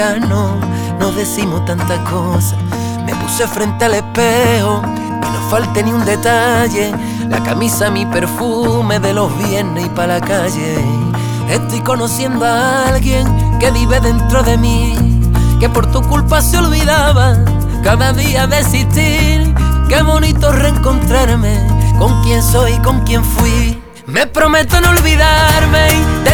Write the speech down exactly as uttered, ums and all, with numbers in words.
Ya no, no decimos tantas cosas. Me puse frente al espejo y no falte ni un detalle. La camisa, mi perfume de los viernes y pa' la calle. Estoy conociendo a alguien que vive dentro de mí, que por tu culpa se olvidaba cada día de existir. Qué bonito reencontrarme con quien soy, con quien fui. Me prometo no olvidarme